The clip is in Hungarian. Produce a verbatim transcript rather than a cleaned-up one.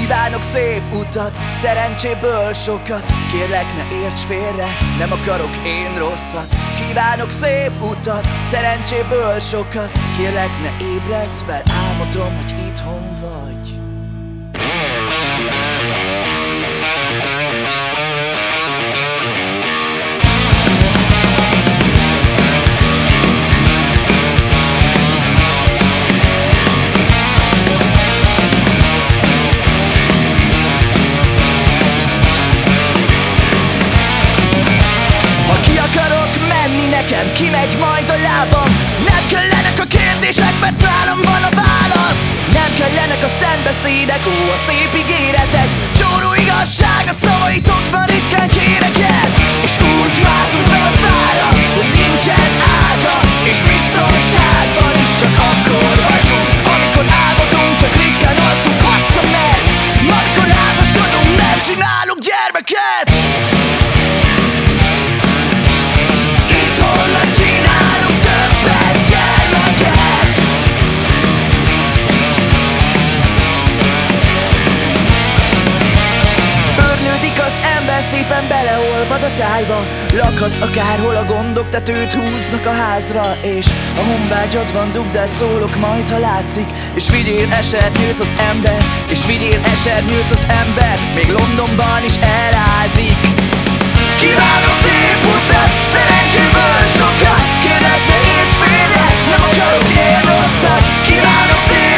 Kívánok szép utat, szerencséből sokat. Kérlek, ne érts félre, nem akarok én rosszat. Kívánok szép utat, szerencséből sokat. Kérlek, ne ébredsz fel, álmodom, hogy itthon vagy. Nekem kimegy majd a lábam. Nem kellenek a kérdések, mert nálam van a válasz. Nem kellenek a szentbeszédek, ó, a szép ígéretek. Csóró igazság, a szavaitokban ritkán kérek ilyet. És úgy mászunk fel a fára, hogy nincsen ága. És biztonságban is csak akkor vagyunk, amikor álmodunk, csak ritkán alszunk, bassza meg. Amikor házasodunk, nem csinálunk gyermeket. Szépen beleolvad a tájba. Lakhatsz akárhol, a gondok tetőt húznak a házra. És a honvágyadban dugd el, szólok majd, ha látszik. És vigyél esernyőt az ember, és vigyél esernyőt az ember. Még Londonban is elázik. Kívánok szép utat, szerencséből sokat. Kérlek, ne érts félre, nem akarok én rosszat. Kívánok szép